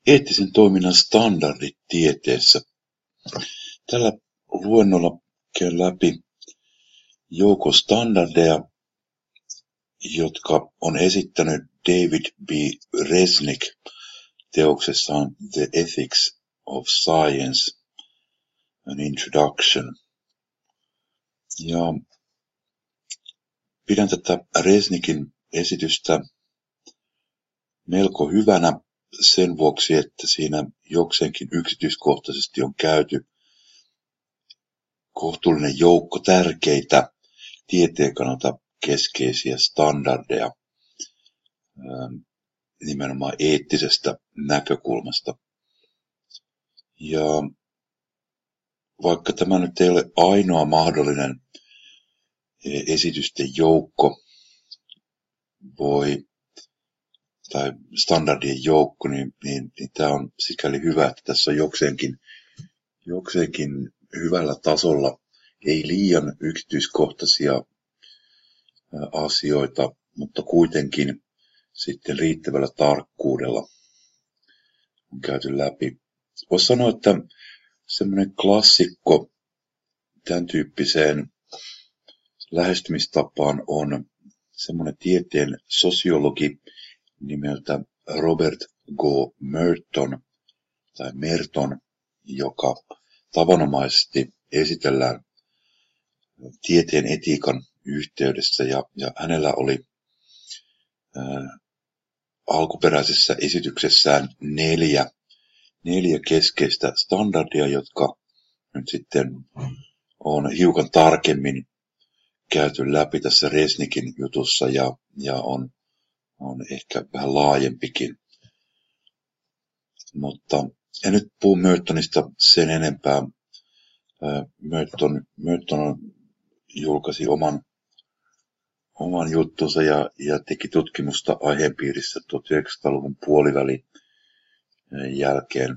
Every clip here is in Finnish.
Eettisen toiminnan standardit tieteessä. Tällä luennolla käyn läpi joukon standardeja, jotka on esittänyt David B. Resnick teoksessaan The Ethics of Science, an Introduction. Ja pidän tätä Resnickin esitystä melko hyvänä sen vuoksi, että siinä jokseenkin yksityiskohtaisesti on käyty kohtuullinen joukko tärkeitä tieteen kannalta keskeisiä standardeja nimenomaan eettisestä näkökulmasta. Ja vaikka tämä nyt ei ole ainoa mahdollinen esitysten joukko tai standardien joukko, niin tämä on sikäli hyvä, että tässä on jokseenkin hyvällä tasolla, ei liian yksityiskohtaisia asioita, mutta kuitenkin sitten riittävällä tarkkuudella on käyty läpi. Voisi sanoa, että semmoinen klassikko tämän tyyppiseen lähestymistapaan on semmoinen tieteen sosiologi nimeltä Robert G. Merton, joka tavanomaisesti esitellään tieteen etiikan yhteydessä, ja hänellä oli alkuperäisessä esityksessään neljä keskeistä standardia, jotka nyt sitten on hiukan tarkemmin käyty läpi tässä Resnickin jutussa ja on ehkä vähän laajempikin. Mutta en nyt puhu Mertonista sen enempää. Merton julkaisi oman juttunsa ja teki tutkimusta aiheenpiirissä 1900-luvun puolivälin jälkeen.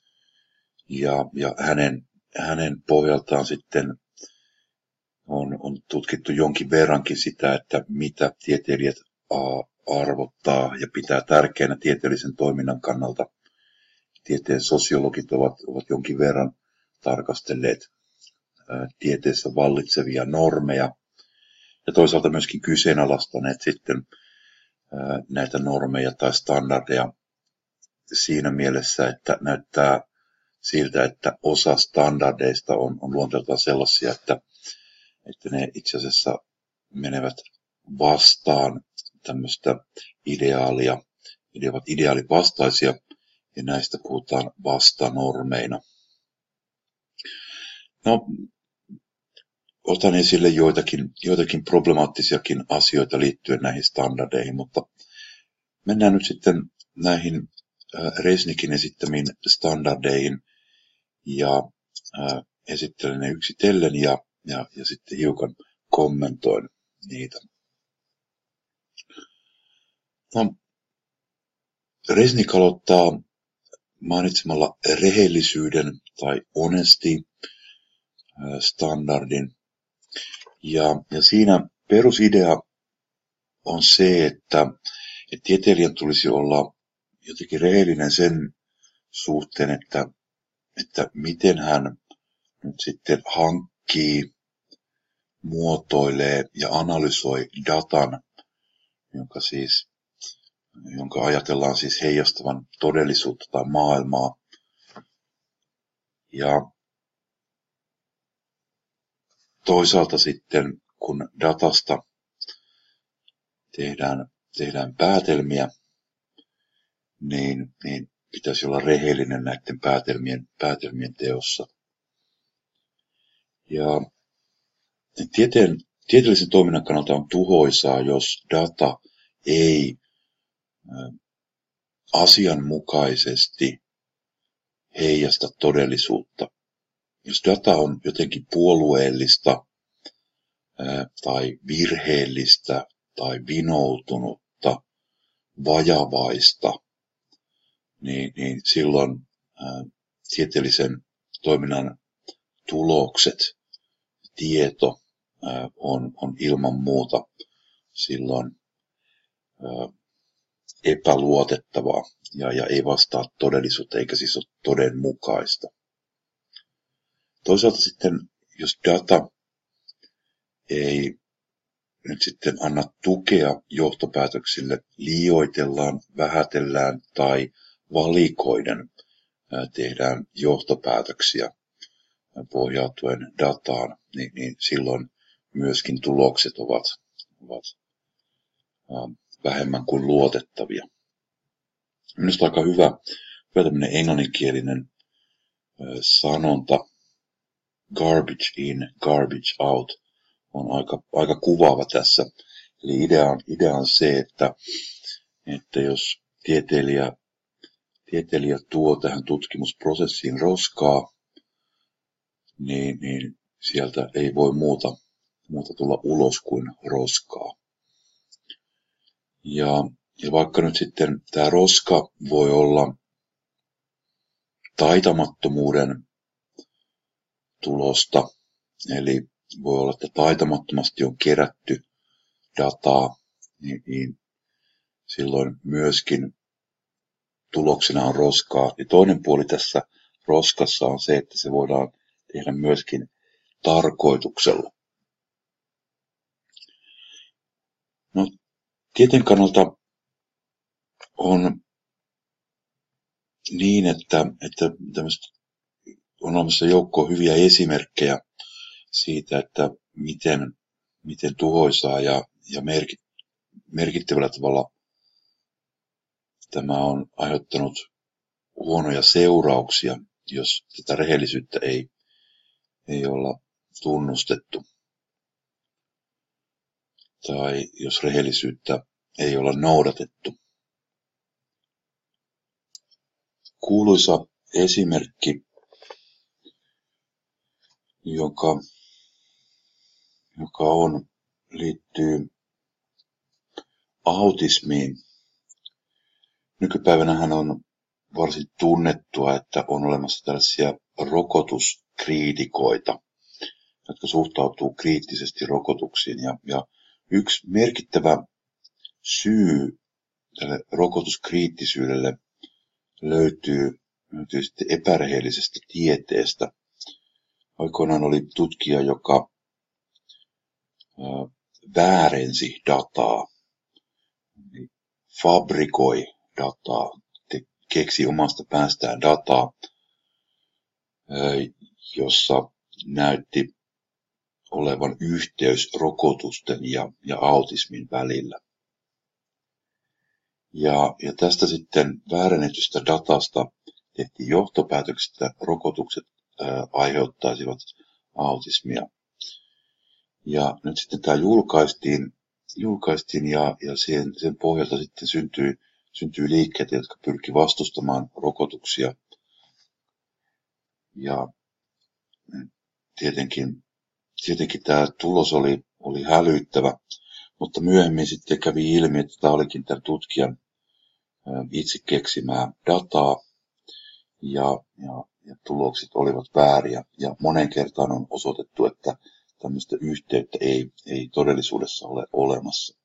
Ja hänen pohjaltaan sitten on tutkittu jonkin verrankin sitä, että mitä tieteilijät arvottaa ja pitää tärkeänä tieteellisen toiminnan kannalta. Tieteen sosiologit ovat jonkin verran tarkastelleet tieteessä vallitsevia normeja ja toisaalta myöskin kyseenalaistaneet sitten näitä normeja tai standardeja siinä mielessä, että näyttää siltä, että osa standardeista on luonteeltaan sellaisia, että ne itse asiassa menevät vastaan tämmöistä ideaalia. Ne ovat ideaalin vastaisia ja näistä puhutaan vastanormeina. No, otan esille joitakin problemaattisiakin asioita liittyen näihin standardeihin, mutta mennään nyt sitten näihin Resnickin esittämiin standardeihin ja esittelen ne yksitellen ja sitten hiukan kommentoin niitä. No, Resnick aloittaa mainitsemalla rehellisyyden tai honesty standardin. Ja siinä perusidea on se, että tieteilijän tulisi olla jotenkin rehellinen sen suhteen, että miten hän nyt sitten hankkii, muotoilee ja analysoi datan, jonka ajatellaan siis heijastavan todellisuutta tai maailmaa. Ja toisaalta sitten, kun datasta tehdään päätelmiä, niin pitäisi olla rehellinen näiden päätelmien teossa. Ja tieteellisen toiminnan kannalta on tuhoisaa, jos data ei asianmukaisesti heijasta todellisuutta. Jos data on jotenkin puolueellista tai virheellistä tai vinoutunutta, vajavaista, niin silloin tieteellisen toiminnan tulokset, tieto on ilman muuta silloin epäluotettavaa ja ei vastaa todellisuutta eikä siis ole todenmukaista. Toisaalta sitten, jos data ei nyt sitten anna tukea johtopäätöksille, liioitellaan, vähätellään tai valikoiden tehdään johtopäätöksiä pohjautuen dataan, niin silloin myöskin tulokset ovat vähemmän kuin luotettavia. Minusta aika hyvä tämmöinen englanninkielinen sanonta garbage in, garbage out on aika kuvaava tässä. Eli idea on se, että jos tieteilijä tuo tähän tutkimusprosessiin roskaa, niin sieltä ei voi muuta tulla ulos kuin roskaa. Ja vaikka nyt sitten tämä roska voi olla taitamattomuuden tulosta, eli voi olla, että taitamattomasti on kerätty dataa, niin silloin myöskin tuloksena on roskaa. Ja toinen puoli tässä roskassa on se, että se voidaan tehdä myöskin tarkoituksella. No, tieteen kannalta on niin, että on olemassa joukko hyviä esimerkkejä siitä, että miten tuhoisaa ja merkittävällä tavalla tämä on aiheuttanut huonoja seurauksia, jos tätä rehellisyyttä ei olla tunnustettu. Tai jos rehellisyyttä ei olla noudatettu. Kuuluisa esimerkki, joka liittyy autismiin. Nykypäivänähän on varsin tunnettua, että on olemassa tällaisia rokotuskriitikoita, jotka suhtautuu kriittisesti rokotuksiin. Ja yksi merkittävä syy tälle rokotuskriittisyydelle löytyy sitten epärehellisestä tieteestä. Aikoinaan oli tutkija, joka väärensi dataa, fabrikoi dataa, keksi omasta päästään dataa, jossa näytti olevan yhteys rokotusten ja autismin välillä. Ja tästä sitten väärennetystä datasta tehtiin johtopäätökset, että rokotukset aiheuttaisivat autismia. Ja nyt sitten tämä julkaistiin ja sen pohjalta sitten syntyi liikkeitä, jotka pyrki vastustamaan rokotuksia. Ja tietenkin tämä tulos oli hälyttävä, mutta myöhemmin sitten kävi ilmi, että tämä olikin tämän tutkijan itse keksimää dataa ja tulokset olivat vääriä. Ja monen kertaan on osoitettu, että tämmöistä yhteyttä ei todellisuudessa ole olemassa.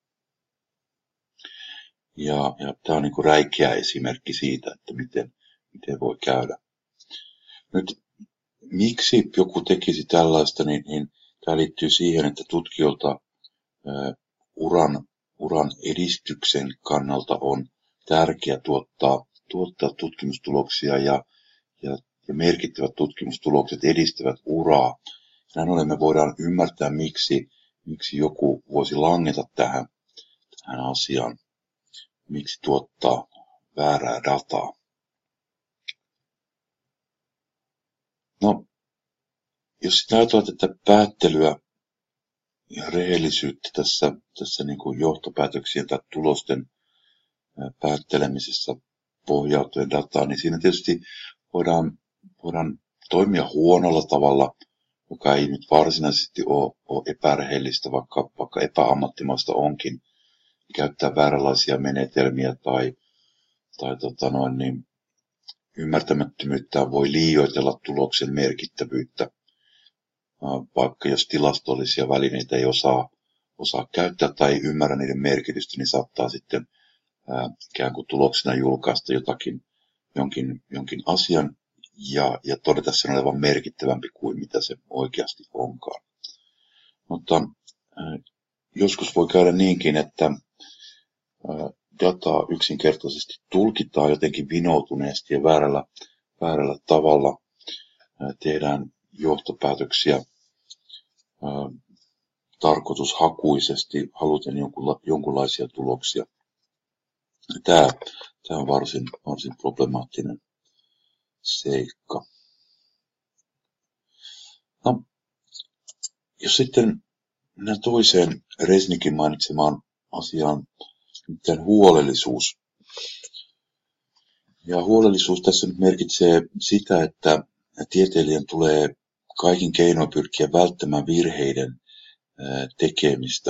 Ja tämä on niin kuin räikeä esimerkki siitä, että miten voi käydä. Nyt miksi joku tekisi tällaista, niin tämä liittyy siihen, että tutkijoilta uran edistyksen kannalta on tärkeää tuottaa tutkimustuloksia ja merkittävät tutkimustulokset edistävät uraa. Näin ollen me voidaan ymmärtää, miksi joku voisi langeta tähän asiaan, miksi tuottaa väärää dataa. No, jos sitten ajatellaan tätä päättelyä ja rehellisyyttä tässä niin kuin johtopäätöksien tai tulosten päättelemisessä pohjautuen dataan, niin siinä tietysti voidaan toimia huonolla tavalla, joka ei nyt varsinaisesti ole epärehellistä, vaikka epäammattimaista onkin, käyttää vääränlaisia menetelmiä tai ymmärtämättömyyttä voi liioitella tuloksen merkittävyyttä, vaikka jos tilastollisia välineitä ei osaa käyttää tai ei ymmärrä niiden merkitystä, niin saattaa sitten ikään kuin tuloksena julkaista jonkin asian ja todeta sen olevan merkittävämpi kuin mitä se oikeasti onkaan. Mutta joskus voi käydä niinkin, että dataa yksinkertaisesti tulkitaan jotenkin vinoutuneesti ja väärällä tavalla. Tehdään johtopäätöksiä tarkoitushakuisesti, haluten jonkunlaisia tuloksia. Tämä on varsin problemaattinen seikka. No, jos sitten mennään toiseen Reznikin mainitsemaan asiaan, nimittäin huolellisuus. Ja huolellisuus tässä nyt merkitsee sitä, että tieteilijän tulee kaikin keinoin pyrkiä välttämään virheiden tekemistä.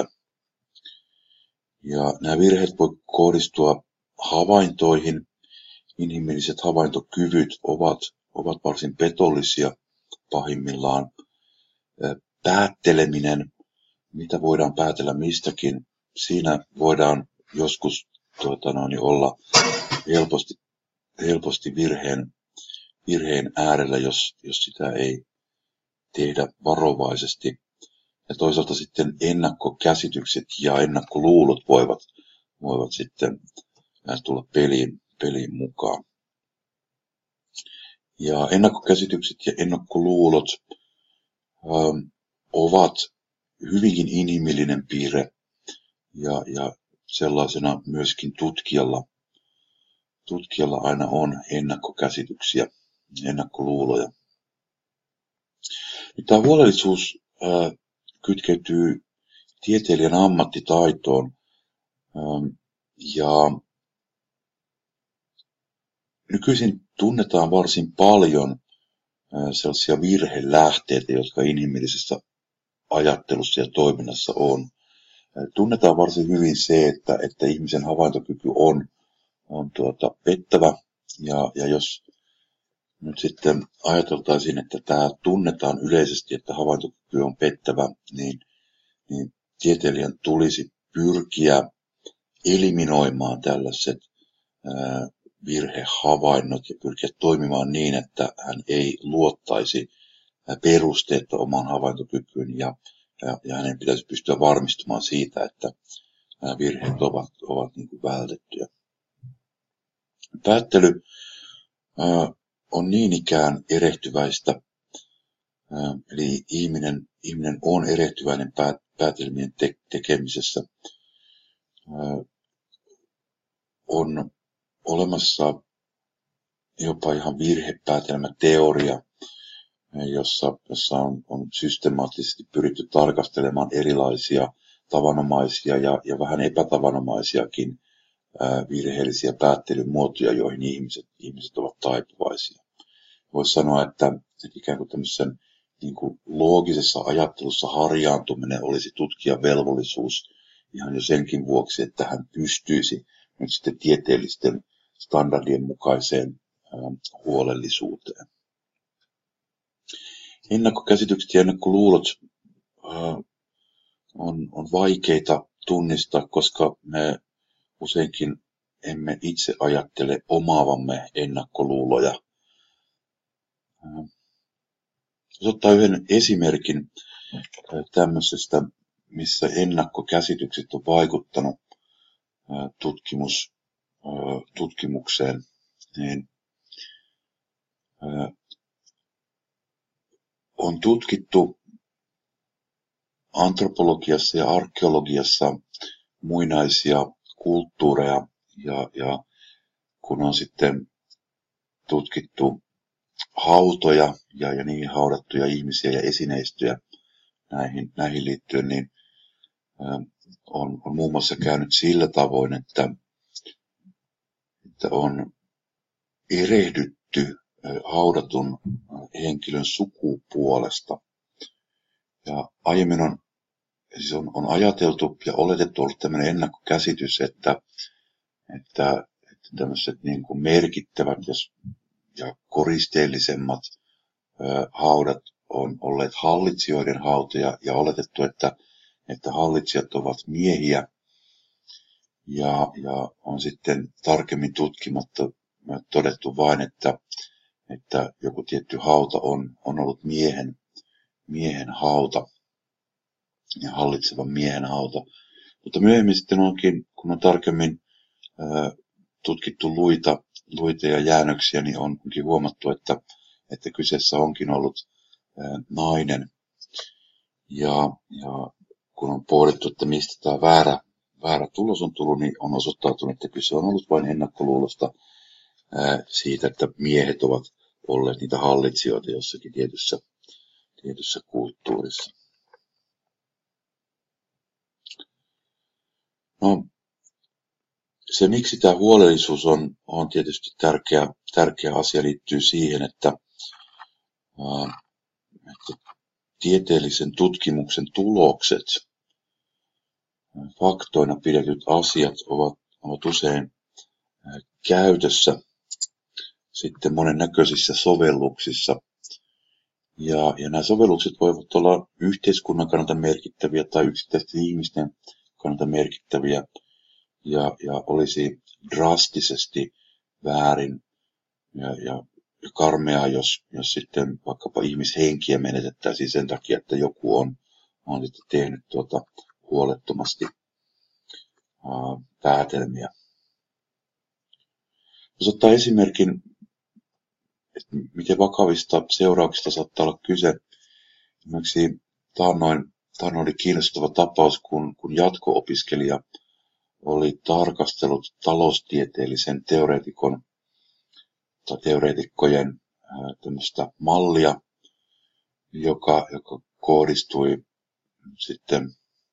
Ja nämä virheet voi kohdistua havaintoihin. Inhimilliset havaintokyvyt ovat varsin petollisia pahimmillaan. Päätteleminen, mitä voidaan päätellä mistäkin, siinä voidaan joskus olla helposti virheen äärellä, jos sitä ei tehdä varovaisesti. Ja toisaalta sitten ennakkokäsitykset ja ennakkoluulot voivat sitten tulla peliin mukaan. Ja ennakkokäsitykset ja ennakkoluulot ovat hyvinkin inhimillinen piirre ja sellaisena myöskin tutkijalla aina on ennakkokäsityksiä, ennakkoluuloja. Tämä huolellisuus kytkeytyy tieteilijän ammattitaitoon ja nykyisin tunnetaan varsin paljon sellaisia virhelähteitä, jotka inhimillisessä ajattelussa ja toiminnassa on. Tunnetaan varsin hyvin se, että ihmisen havaintokyky on pettävä ja jos nyt sitten ajateltaisiin, että tämä tunnetaan yleisesti, että havaintokyky on pettävä, niin tieteilijän tulisi pyrkiä eliminoimaan tällaiset virhehavainnot ja pyrkiä toimimaan niin, että hän ei luottaisi perusteetta omaan havaintokykyyn ja hänen pitäisi pystyä varmistumaan siitä, että nämä virheet ovat niin kuin vältettyjä. Päättely on niin ikään erehtyväistä, eli ihminen on erehtyväinen päätelmien tekemisessä. On olemassa jopa ihan virhepäätelmäteoria, jossa on systemaattisesti pyritty tarkastelemaan erilaisia tavanomaisia ja vähän epätavanomaisiakin virheellisiä päättelymuotoja, joihin ihmiset ovat taipuvaisia. Voisi sanoa, että ikään kuin tämmöisen niin kuin loogisessa ajattelussa harjaantuminen olisi tutkijan velvollisuus ihan jo senkin vuoksi, että hän pystyisi nyt sitten tieteellisten standardien mukaiseen huolellisuuteen. Ennakkokäsitykset ja ennakkoluulot on vaikeita tunnistaa, koska me useinkin emme itse ajattele omaavamme ennakkoluuloja. Jos ottaa yhden esimerkin tämmöisestä, missä ennakkokäsitykset on vaikuttanut tutkimukseen, niin on tutkittu antropologiassa ja arkeologiassa muinaisia kulttuureja ja kun on sitten tutkittu hautoja ja niihin haudattuja ihmisiä ja esineistöjä näihin liittyen, niin on muun muassa käynyt sillä tavoin, että on erehdytty haudatun henkilön sukupuolesta. Ja aiemmin on ajateltu ja oletettu ollut tämmöinen ennakkokäsitys, että tämmöiset niin kuin merkittävät ja koristeellisemmat haudat on olleet hallitsijoiden hautoja ja oletettu, että hallitsijat ovat miehiä ja on sitten tarkemmin tutkimatta todettu vain, että joku tietty hauta on ollut miehen hauta ja hallitsevan miehen hauta. Mutta myöhemmin sitten onkin, kun on tarkemmin tutkittu luita ja jäännöksiä, niin onkin huomattu, että kyseessä onkin ollut nainen. Ja kun on pohdittu, että mistä tämä väärä tulos on tullut, niin on osoittautunut, että kyse on ollut vain ennakkoluulosta siitä, että miehet ovat olleet niitä hallitsijoita jossakin tietyssä kulttuurissa. No, se miksi tämä huolellisuus on tietysti tärkeä asia liittyy siihen, että tieteellisen tutkimuksen tulokset, faktoina pidetyt asiat ovat usein käytössä sitten monennäköisissä sovelluksissa. Ja nämä sovellukset voivat olla yhteiskunnan kannalta merkittäviä tai yksittäisten ihmisten kannalta merkittäviä ja olisi drastisesti väärin ja karmeaa, jos sitten vaikkapa ihmishenkiä menetettäisiin sen takia, että joku on sitten tehnyt huolettomasti päätelmiä. Jos ottaa esimerkin, että miten vakavista seurauksista saattaa olla kyse. Esimerkiksi taannoin oli kiinnostava tapaus, kun jatko-opiskelija oli tarkastellut taloustieteellisen teoreetikkojen tämmöistä mallia, joka kohdistui sitten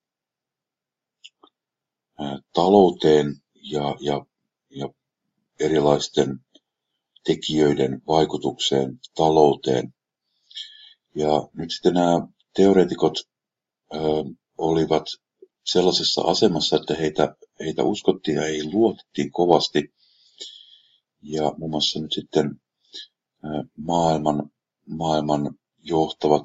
talouteen ja erilaisten tekijöiden vaikutukseen talouteen. Ja nyt sitten nämä teoreetikot olivat sellaisessa asemassa, että heitä uskottiin ja heihin luotettiin kovasti. Ja muun muassa nyt sitten maailman johtavat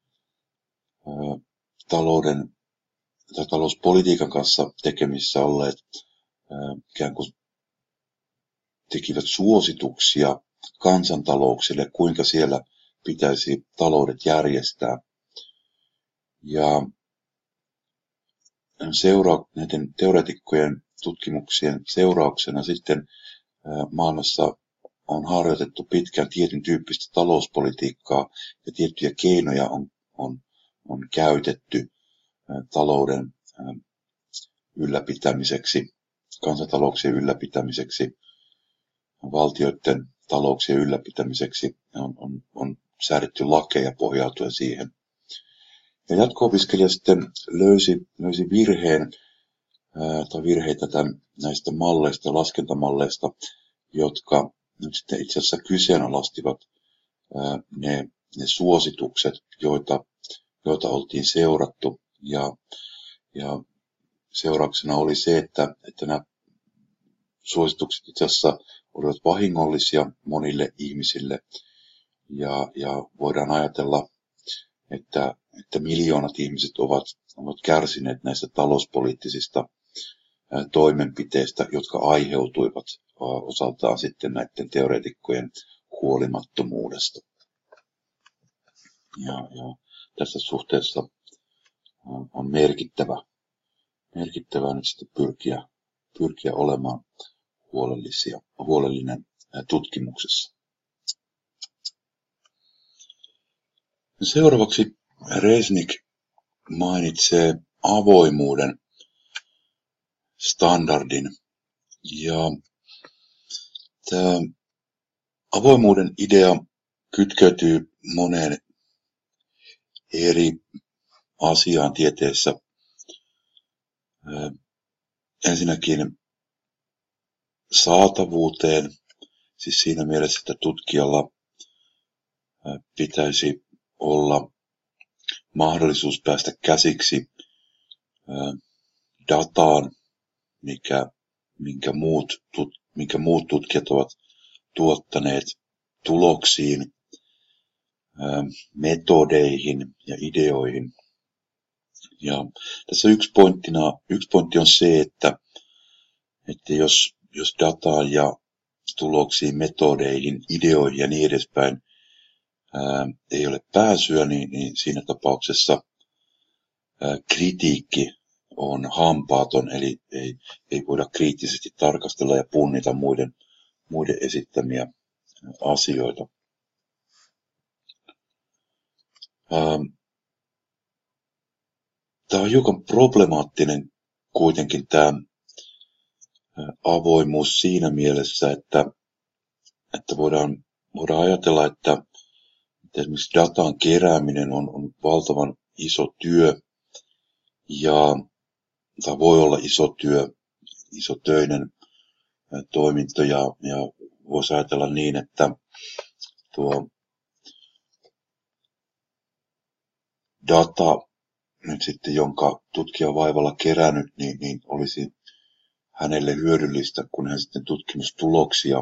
talouden tai talouspolitiikan kanssa tekemissä olleet ikään kuin tekivät suosituksia kansantalouksille, kuinka siellä pitäisi taloudet järjestää. Ja näiden teoreetikkojen tutkimuksien seurauksena sitten maailmassa on harjoitettu pitkään tietyn tyyppistä talouspolitiikkaa ja tiettyjä keinoja on käytetty talouden ylläpitämiseksi, kansantalouksien ylläpitämiseksi, valtioiden talouksien ylläpitämiseksi on säädetty lakeja pohjautuen siihen. Ja jatko-opiskelija sitten löysi virheitä näistä malleista, laskentamalleista, jotka nyt sitten itse asiassa kyseenalaistivat ne suositukset, joita oltiin seurattu. Ja seurauksena oli se, että nämä suositukset itse asiassa olivat vahingollisia monille ihmisille. Ja voidaan ajatella, että miljoonat ihmiset ovat kärsineet näistä talouspoliittisista toimenpiteistä, jotka aiheutuivat osaltaan sitten näiden teoreetikkojen huolimattomuudesta. Ja tässä suhteessa on merkittävää nyt sitten pyrkiä olemaan huolellinen tutkimuksessa. Seuraavaksi Reznik mainitsee avoimuuden standardin. Ja tämä avoimuuden idea kytkeytyy moneen eri asiaan tieteessä. Ensinnäkin saatavuuteen, siis siinä mielessä, että tutkijalla pitäisi olla mahdollisuus päästä käsiksi dataan, minkä muut tutkijat ovat tuottaneet, tuloksiin, metodeihin ja ideoihin. Ja tässä yksi pointti on se, että että jos dataan ja tuloksiin, metodeihin, ideoihin ja niin edespäin ei ole pääsyä, niin siinä tapauksessa kritiikki on hampaaton, eli ei voida kriittisesti tarkastella ja punnita muiden esittämiä asioita. Tämä on hiukan problemaattinen kuitenkin tämä avoimuus siinä mielessä, että voidaan ajatella, että esimerkiksi datan kerääminen on valtavan iso työ tai voi olla isotöinen toiminto ja voisi ajatella niin, että tuo data nyt sitten, jonka tutkija on vaivalla kerännyt, niin olisi hänelle hyödyllistä, kun hän sitten tutkimustuloksia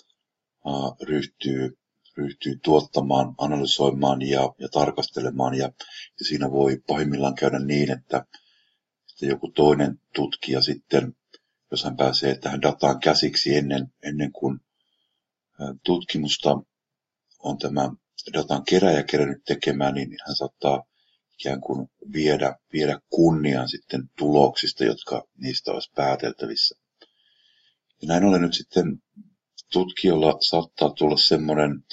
ryhtyy tuottamaan, analysoimaan ja tarkastelemaan. Ja siinä voi pahimmillaan käydä niin, että joku toinen tutkija sitten, jos hän pääsee tähän dataan käsiksi ennen kuin tutkimusta on tämä datan kerääjä kerännyt tekemään, niin hän saattaa ikään kuin viedä kunnian sitten tuloksista, jotka niistä olisi pääteltävissä. Ja näin ollen nyt sitten tutkijoilla saattaa tulla semmoinen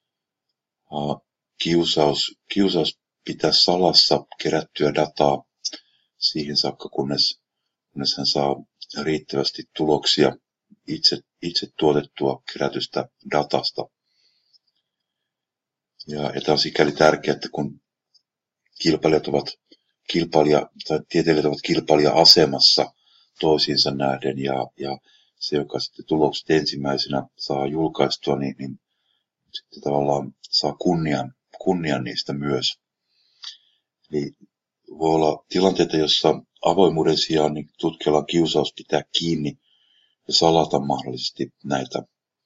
kiusaus pitää salassa kerättyä dataa siihen saakka, kunnes hän saa riittävästi tuloksia itse tuotettua kerätystä datasta. Ja tämä on sikäli tärkeää, että kun tieteilijät ovat kilpailija-asemassa toisiinsa nähden ja se, joka sitten tulokset ensimmäisenä saa julkaistua, niin sitten tavallaan saa kunnian niistä myös. Eli voi olla tilanteita, jossa avoimuuden sijaan niin tutkijalla on kiusaus pitää kiinni ja salata mahdollisesti näitä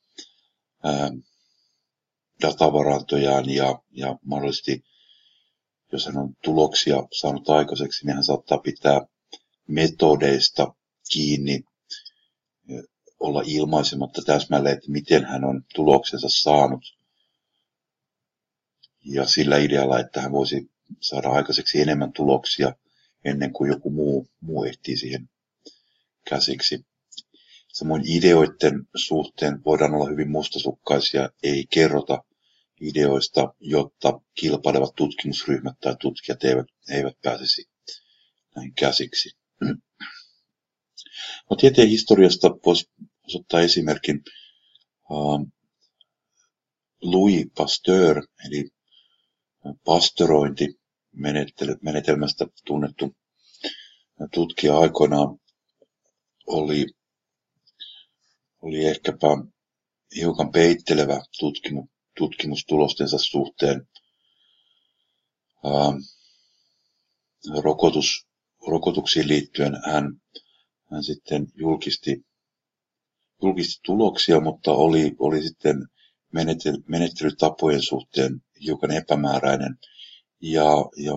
datavarantojaan ja mahdollisesti, jos hän on tuloksia saanut aikaiseksi, niin hän saattaa pitää metodeista kiinni, olla ilmaisematta täsmälleen, että miten hän on tuloksensa saanut. Ja sillä idealla, että hän voisi saada aikaiseksi enemmän tuloksia ennen kuin joku muu ehtii siihen käsiksi. Samoin ideoiden suhteen voidaan olla hyvin mustasukkaisia, ei kerrota ideoista, jotta kilpailevat tutkimusryhmät tai tutkijat eivät pääsisi näin käsiksi. No, tieteen historiasta voisi ottaa esimerkin Louis Pasteur, eli pasteurointimenetelmästä tunnettu tutkija aikoinaan oli ehkäpä hiukan peittelevä tutkimustulostensa suhteen. Rokotuksiin liittyen hän sitten julkisti tuloksia, mutta oli sitten menettelytapojen suhteen hiukan epämääräinen ja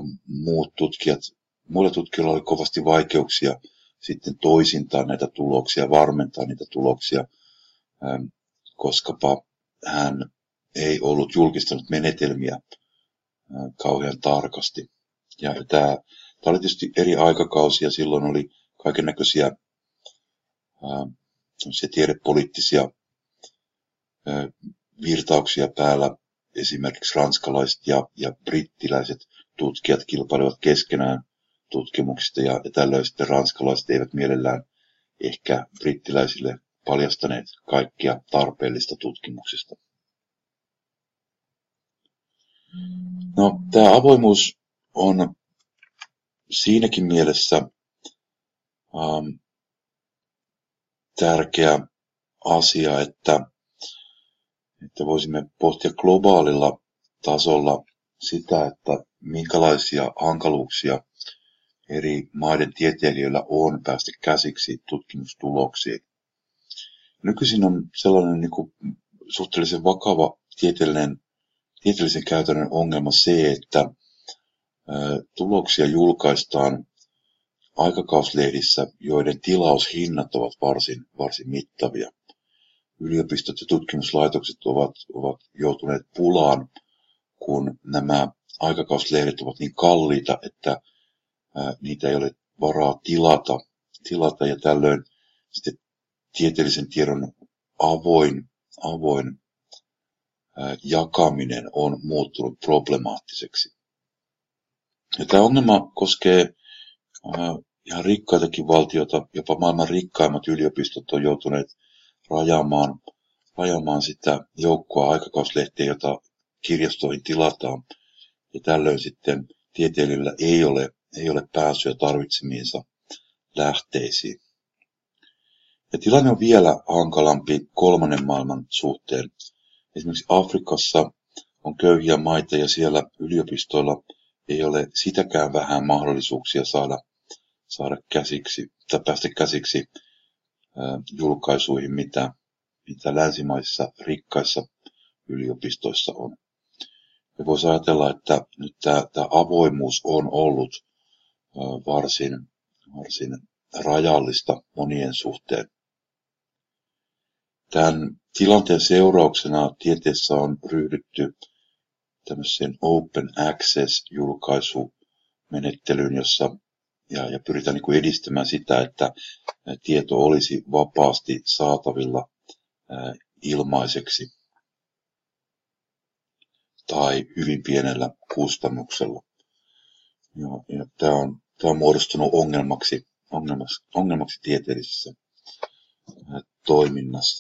muilla tutkijoilla oli kovasti vaikeuksia sitten toisintaa näitä tuloksia, varmentaa niitä tuloksia, koskapa hän ei ollut julkistanut menetelmiä kauhean tarkasti. Ja tämä oli tietysti eri aikakausia, silloin oli kaikennäköisiä tiedepoliittisia virtauksia päällä. Esimerkiksi ranskalaiset ja brittiläiset tutkijat kilpailevat keskenään tutkimuksista ja tällöin sitten ranskalaiset eivät mielellään ehkä brittiläisille paljastaneet kaikkia tarpeellista tutkimuksista. No, tämä avoimuus on siinäkin mielessä tärkeä asia, että voisimme pohtia globaalilla tasolla sitä, että minkälaisia hankaluuksia eri maiden tieteilijöillä on päästä käsiksi tutkimustuloksiin. Nykyisin on sellainen niin kuin suhteellisen vakava tieteellisen käytännön ongelma se, että tuloksia julkaistaan aikakauslehdissä, joiden tilaushinnat ovat varsin mittavia. Yliopistot ja tutkimuslaitokset ovat joutuneet pulaan, kun nämä aikakauslehdet ovat niin kalliita, että niitä ei ole varaa tilata ja tällöin sitten tieteellisen tiedon avoin jakaminen on muuttunut problemaattiseksi. Ja tämä ongelma koskee ihan rikkaitakin valtioita, jopa maailman rikkaimmat yliopistot on joutuneet rajaamaan sitä joukkoa aikakauslehtiä, jota kirjastoihin tilataan, ja tällöin sitten tieteilijöillä ei ole pääsyä tarvitsemiinsa lähteisiin. Ja tilanne on vielä hankalampi kolmannen maailman suhteen. Esimerkiksi Afrikassa on köyhiä maita ja siellä yliopistoilla ei ole sitäkään vähän mahdollisuuksia saada käsiksi tai päästä käsiksi julkaisuihin, mitä länsimaisissa rikkaissa yliopistoissa on. Ja voisi ajatella, että nyt tämä avoimuus on ollut varsin rajallista monien suhteen. Tämän tilanteen seurauksena tieteessä on ryhdytty tämmöiseen open access-julkaisumenettelyyn, ja pyritään niin kuin edistämään sitä, että tieto olisi vapaasti saatavilla ilmaiseksi tai hyvin pienellä kustannuksella. Ja tämä on muodostunut ongelmaksi tieteellisessä toiminnassa.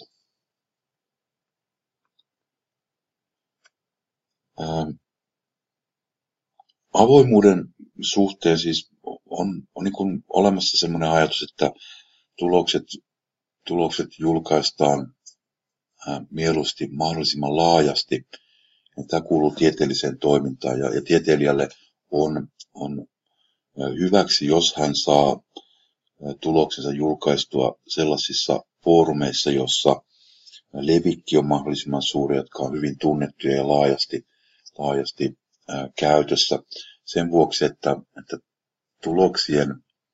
Avoimuuden suhteen siis on niin kuin olemassa sellainen ajatus, että tulokset julkaistaan mieluusti mahdollisimman laajasti. Ja tämä kuuluu tieteelliseen toimintaan ja tieteilijälle on hyväksi, jos hän saa tuloksensa julkaistua sellaisissa foorumeissa, jossa levikki on mahdollisimman suuri, jotka on hyvin tunnettuja ja laajasti käytössä. Sen vuoksi, että tuloksien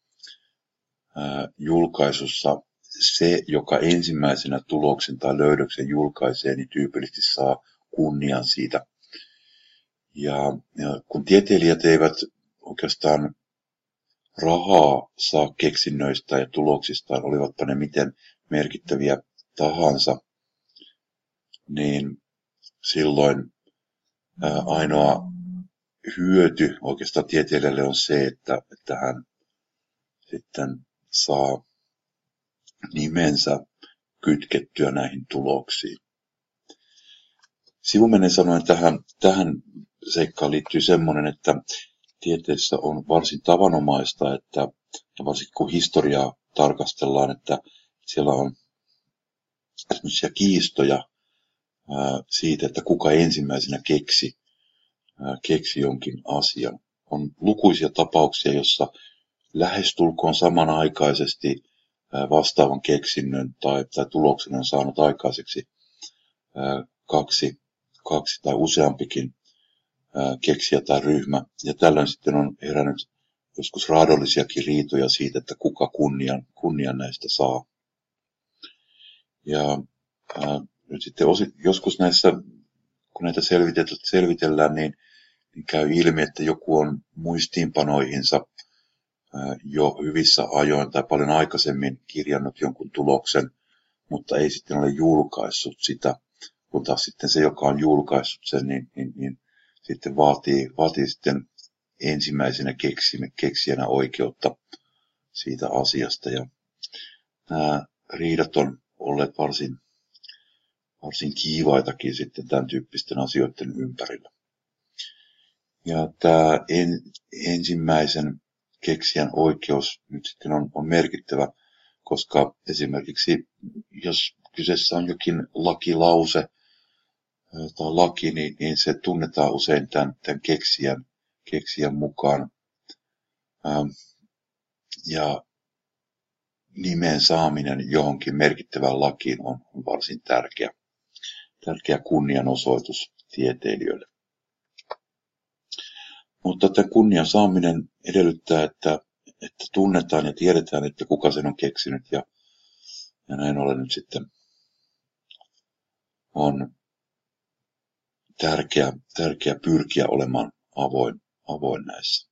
julkaisussa se, joka ensimmäisenä tuloksen tai löydöksen julkaisee, niin tyypillisesti saa kunnian siitä. Ja kun tieteilijät eivät oikeastaan rahaa saa keksinnöistä ja tuloksistaan, olivatpa ne miten merkittäviä tahansa, niin silloin ainoa hyöty oikeastaan tieteilijälle on se, että hän sitten saa nimensä kytkettyä näihin tuloksiin. Sivumennen sanoen tähän seikkaan liittyy semmoinen, että tieteessä on varsin tavanomaista, että ja varsinkin kun historiaa tarkastellaan, että siellä on esimerkiksi kiistoja siitä, että kuka ensimmäisenä keksi jonkin asian. On lukuisia tapauksia, jossa lähestulkoon samanaikaisesti vastaavan keksinnön tai tuloksen on saanut aikaiseksi kaksi tai useampikin keksijä tai ryhmä. Ja tällöin sitten on herännyt joskus raadollisiakin riitoja siitä, että kuka kunnian näistä saa. Ja nyt sitten joskus näissä, kun näitä selvitellään, niin käy ilmi, että joku on muistiinpanoihinsa jo hyvissä ajoin tai paljon aikaisemmin kirjannut jonkun tuloksen, mutta ei sitten ole julkaissut sitä, kun taas sitten se, joka on julkaissut sen, niin sitten vaatii sitten ensimmäisenä keksijänä oikeutta siitä asiasta. Ja nämä riidat on olleet varsin kiivaitakin sitten tämän tyyppisten asioiden ympärillä. Ja tämä ensimmäisen keksijän oikeus nyt sitten on merkittävä, koska esimerkiksi jos kyseessä on jokin lakilause tai laki, niin se tunnetaan usein tämän keksijän mukaan. Ja nimen saaminen johonkin merkittävään lakiin on varsin tärkeä kunnianosoitus tieteilijöille. Mutta tämän kunnian saaminen edellyttää, että että tunnetaan ja tiedetään, että kuka sen on keksinyt ja näin ollen nyt sitten on tärkeä pyrkiä olemaan avoin näissä.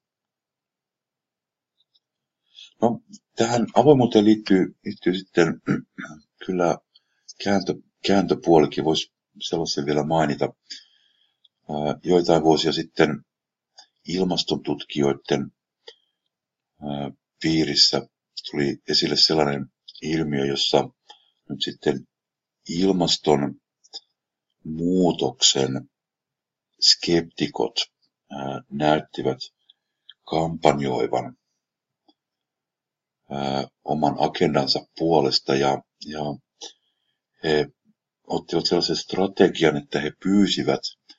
No, tähän avoimuuteen liittyy sitten kyllä kääntöpuolikin, voisi sellaisen vielä mainita. Joitain vuosia sitten ilmastontutkijoiden piirissä tuli esille sellainen ilmiö, jossa nyt sitten ilmaston muutoksen skeptikot näyttivät kampanjoivan oman agendansa puolesta ja he ottivat sellaisen strategian, että he pyysivät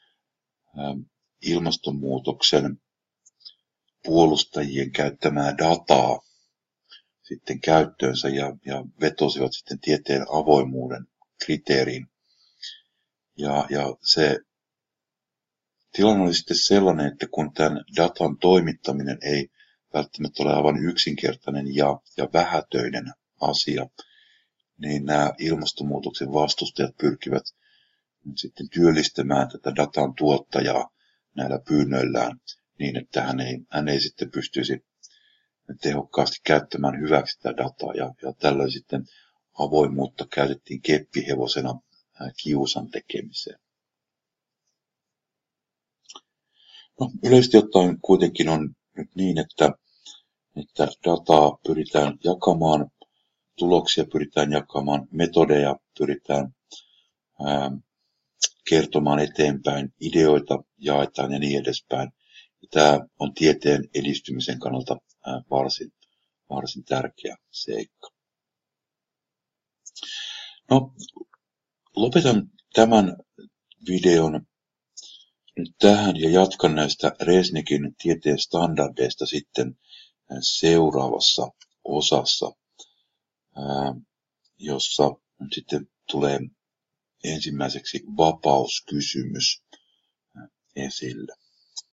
ilmastonmuutoksen puolustajien käyttämää dataa sitten käyttöönsä ja vetosivat sitten tieteen avoimuuden kriteeriin. Ja se tilanne oli sitten sellainen, että kun tämän datan toimittaminen ei välttämättä ole aivan yksinkertainen ja vähätöinen asia, niin nämä ilmastonmuutoksen vastustajat pyrkivät nyt sitten työllistämään tätä datan tuottajaa näillä pyynnöillään niin, että hän ei sitten pystyisi tehokkaasti käyttämään hyväksi tätä dataa ja tällöin sitten avoimuutta käytettiin keppihevosena kiusan tekemiseen. No, yleisesti ottaen kuitenkin on nyt niin, että dataa pyritään jakamaan, tuloksia pyritään jakamaan, metodeja pyritään kertomaan eteenpäin, ideoita jaetaan ja niin edespäin. Ja tämä on tieteen edistymisen kannalta varsin tärkeä seikka. No, lopetan tämän videon nyt tähän ja jatkan näistä Reznikin tieteen standardeista sitten seuraavassa osassa, jossa sitten tulee ensimmäiseksi vapauskysymys esille.